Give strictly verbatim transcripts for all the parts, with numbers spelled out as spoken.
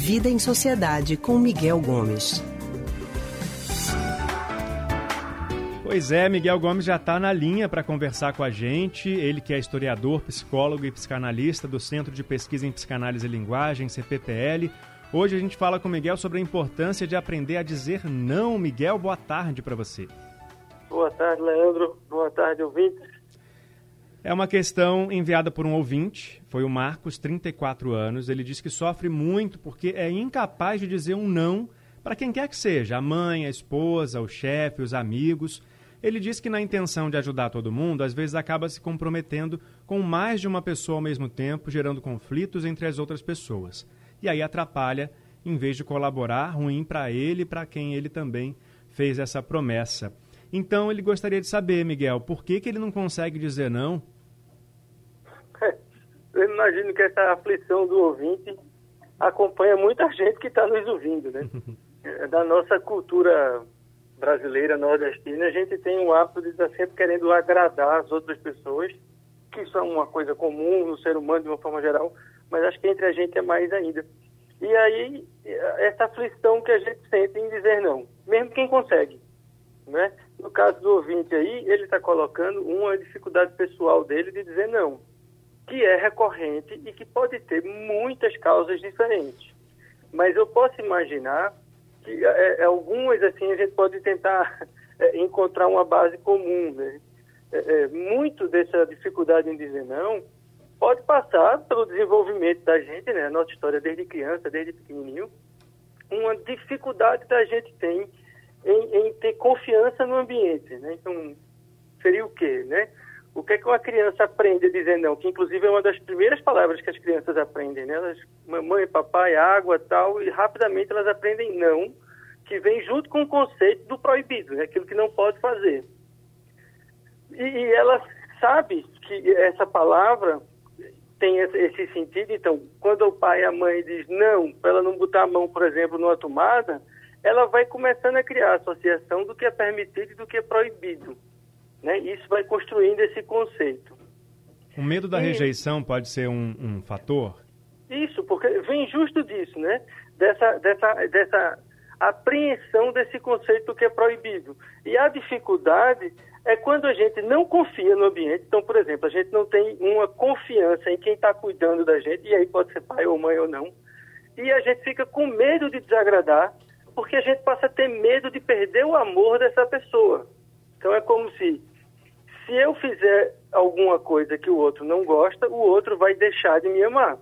Vida em Sociedade com Miguel Gomes. Pois é, Miguel Gomes já está na linha para conversar com a gente. Ele que é historiador, psicólogo e psicanalista do Centro de Pesquisa em Psicanálise e Linguagem, C P P L. Hoje a gente fala com o Miguel sobre a importância de aprender a dizer não. Miguel, boa tarde para você. Boa tarde, Leandro. Boa tarde, ouvintes. É uma questão enviada por um ouvinte, foi o Marcos, trinta e quatro anos. Ele diz que sofre muito porque é incapaz de dizer um não para quem quer que seja, a mãe, a esposa, o chefe, os amigos. Ele diz que na intenção de ajudar todo mundo, às vezes acaba se comprometendo com mais de uma pessoa ao mesmo tempo, gerando conflitos entre as outras pessoas. E aí atrapalha, em vez de colaborar, ruim para ele e para quem ele também fez essa promessa. Então ele gostaria de saber, Miguel, por que, que ele não consegue dizer não? Eu imagino que essa aflição do ouvinte acompanha muita gente que está nos ouvindo, né? Da nossa cultura brasileira, nordestina, a gente tem o hábito de estar sempre querendo agradar as outras pessoas, que isso é uma coisa comum no ser humano de uma forma geral, mas acho que entre a gente é mais ainda. E aí, essa aflição que a gente sente em dizer não, mesmo quem consegue, né? No caso do ouvinte aí, ele está colocando uma dificuldade pessoal dele de dizer não, que é recorrente e que pode ter muitas causas diferentes. Mas eu posso imaginar que é, é, algumas, assim, a gente pode tentar é, encontrar uma base comum, né? É, é, muito dessa dificuldade em dizer não pode passar pelo desenvolvimento da gente, né? A nossa história desde criança, desde pequenininho, uma dificuldade que a gente tem em, em ter confiança no ambiente, né? Então, seria o quê, né? O que é que uma criança aprende a dizer não? Que, inclusive, é uma das primeiras palavras que as crianças aprendem, né? Elas, mamãe, papai, água, tal, e rapidamente elas aprendem não, que vem junto com o conceito do proibido, né? Aquilo que não pode fazer. E, e ela sabe que essa palavra tem esse sentido. Então, quando o pai e a mãe diz não, para ela não botar a mão, por exemplo, numa tomada, ela vai começando a criar a associação do que é permitido e do que é proibido, né? Isso vai construindo esse conceito. O medo da e, rejeição pode ser um, um fator? Isso, porque vem justo disso, né? Dessa, dessa, dessa apreensão desse conceito do que é proibido. E a dificuldade é quando a gente não confia no ambiente. Então, por exemplo, a gente não tem uma confiança em quem está cuidando da gente, e aí pode ser pai ou mãe ou não, e a gente fica com medo de desagradar, porque a gente passa a ter medo de perder o amor dessa pessoa. Então é como se, se eu fizer alguma coisa que o outro não gosta, o outro vai deixar de me amar.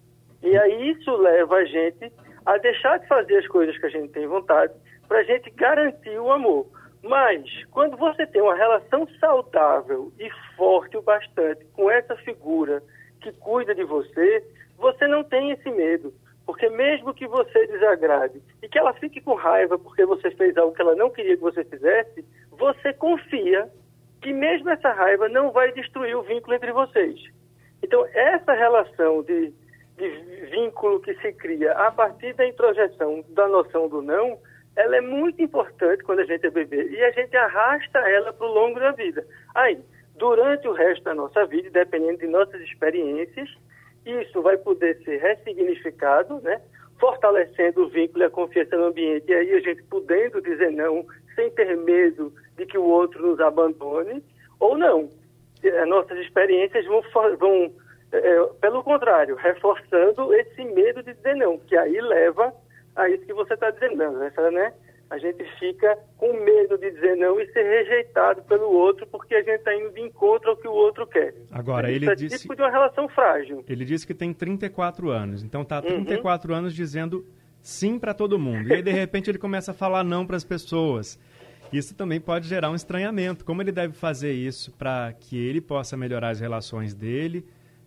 E aí isso leva a gente a deixar de fazer as coisas que a gente tem vontade, para a gente garantir o amor. Mas, quando você tem uma relação saudável e forte o bastante com essa figura que cuida de você, você não tem esse medo. Porque mesmo que você desagrade e que ela fique com raiva porque você fez algo que ela não queria que você fizesse, você confia que mesmo essa raiva não vai destruir o vínculo entre vocês. Então, essa relação de, de vínculo que se cria a partir da introjeção da noção do não, ela é muito importante quando a gente é bebê e a gente arrasta ela para o longo da vida. Aí, durante o resto da nossa vida, dependendo de nossas experiências, isso vai poder ser ressignificado, né? Fortalecendo o vínculo e a confiança no ambiente. E aí a gente podendo dizer não, sem ter medo de que o outro nos abandone, ou não. As nossas experiências vão, vão é, pelo contrário, reforçando esse medo de dizer não, que aí leva a isso que você está dizendo, essa, né? A gente fica com medo de dizer não e ser rejeitado pelo outro porque a gente está indo de encontro ao que o outro quer. Agora, Isso ele é disse... tipo de uma relação frágil. Ele disse que tem trinta e quatro anos, então está há trinta e quatro uhum. anos dizendo sim para todo mundo. E aí, de repente, ele começa a falar não para as pessoas. Isso também pode gerar um estranhamento. Como ele deve fazer isso para que ele possa melhorar as relações dele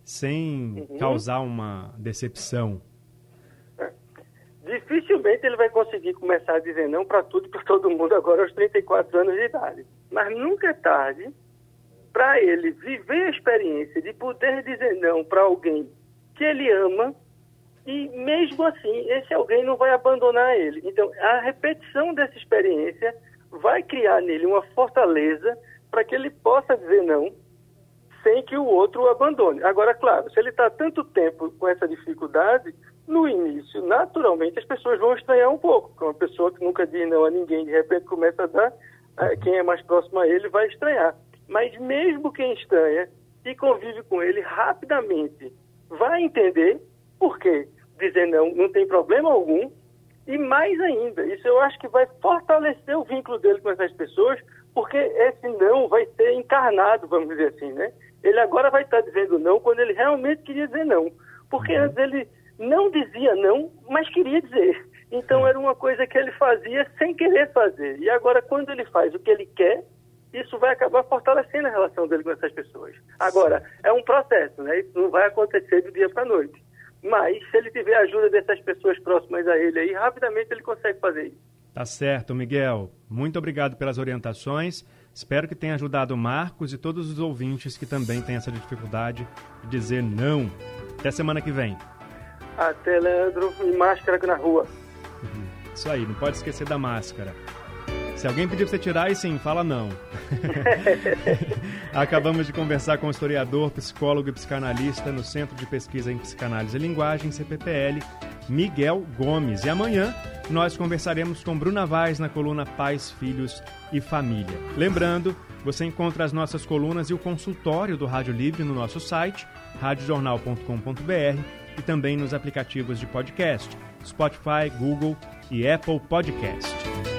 sem uhum. causar uma decepção? Dificilmente ele vai conseguir começar a dizer não para tudo e para todo mundo agora aos trinta e quatro anos de idade. Mas nunca é tarde para ele viver a experiência de poder dizer não para alguém que ele ama e mesmo assim esse alguém não vai abandonar ele. Então a repetição dessa experiência vai criar nele uma fortaleza para que ele possa dizer não sem que o outro o abandone. Agora, claro, se ele está tanto tempo com essa dificuldade, No início, naturalmente, as pessoas vão estranhar um pouco, porque uma pessoa que nunca diz não a ninguém, de repente começa a dar, quem é mais próximo a ele vai estranhar. Mas mesmo quem estranha e convive com ele rapidamente, vai entender por quê. Dizer não não tem problema algum. E mais ainda, isso eu acho que vai fortalecer o vínculo dele com essas pessoas, porque esse não vai ser encarnado, vamos dizer assim, né? Ele agora vai estar dizendo não quando ele realmente queria dizer não. Porque antes ele não dizia não, mas queria dizer. Então era uma coisa que ele fazia sem querer fazer. E agora quando ele faz o que ele quer, isso vai acabar fortalecendo a relação dele com essas pessoas. Agora, é um processo, né? Isso não vai acontecer do dia para a noite. Mas, se ele tiver a ajuda dessas pessoas próximas a ele aí, rapidamente ele consegue fazer isso. Tá certo, Miguel. Muito obrigado pelas orientações. Espero que tenha ajudado o Marcos e todos os ouvintes que também têm essa dificuldade de dizer não. Até semana que vem. Até, Leandro, e máscara na rua. Isso aí, não pode esquecer da máscara. Se alguém pedir para você tirar, aí sim, fala não. Acabamos de conversar com o historiador, psicólogo e psicanalista no Centro de Pesquisa em Psicanálise e Linguagem, C P P L, Miguel Gomes. E amanhã nós conversaremos com Bruna Vaz na coluna Pais, Filhos e Família. Lembrando, você encontra as nossas colunas e o consultório do Rádio Livre no nosso site, rádio jornal ponto com ponto b r, e também nos aplicativos de podcast, Spotify, Google e Apple Podcast.